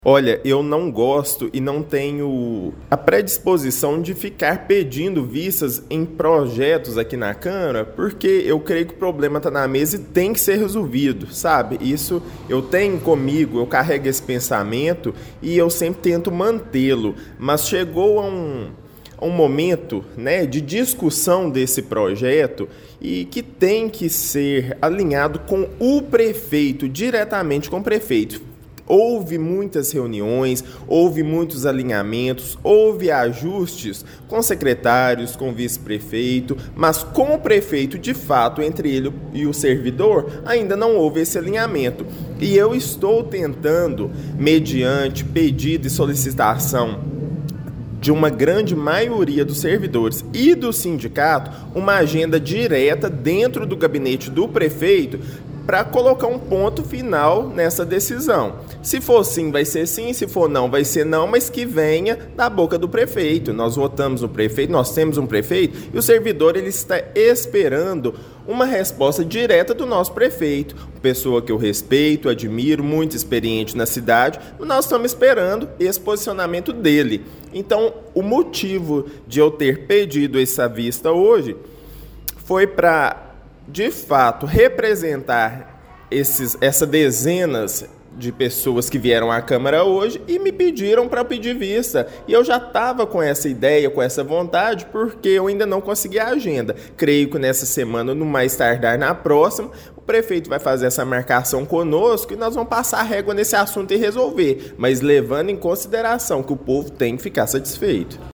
Olha, eu não gosto e não tenho a predisposição de ficar pedindo vistas em projetos aqui na Câmara, porque eu creio que o problema está na mesa e tem que ser resolvido, sabe? Isso eu tenho comigo, eu carrego esse pensamento e eu sempre tento mantê-lo, mas chegou a um momento, né, de discussão desse projeto e que tem que ser alinhado com o prefeito, diretamente com o prefeito. Houve muitas reuniões, houve muitos alinhamentos, houve ajustes com secretários, com vice-prefeito, mas com o prefeito, de fato, entre ele e o servidor, ainda não houve esse alinhamento. E eu estou tentando, mediante pedido e solicitação de uma grande maioria dos servidores e do sindicato, uma agenda direta dentro do gabinete do prefeito para colocar um ponto final nessa decisão. Se for sim, vai ser sim, se for não, vai ser não, mas que venha da boca do prefeito. Nós votamos no prefeito, nós temos um prefeito e o servidor ele está esperando uma resposta direta do nosso prefeito, pessoa que eu respeito, admiro, muito experiente na cidade, nós estamos esperando esse posicionamento dele. Então, o motivo de eu ter pedido essa vista hoje foi para, de fato, representar essas dezenas de pessoas que vieram à Câmara hoje e me pediram para pedir vista. E eu já estava com essa ideia, com essa vontade, porque eu ainda não consegui a agenda. Creio que nessa semana, no mais tardar na próxima, o prefeito vai fazer essa marcação conosco e nós vamos passar a régua nesse assunto e resolver, mas levando em consideração que o povo tem que ficar satisfeito.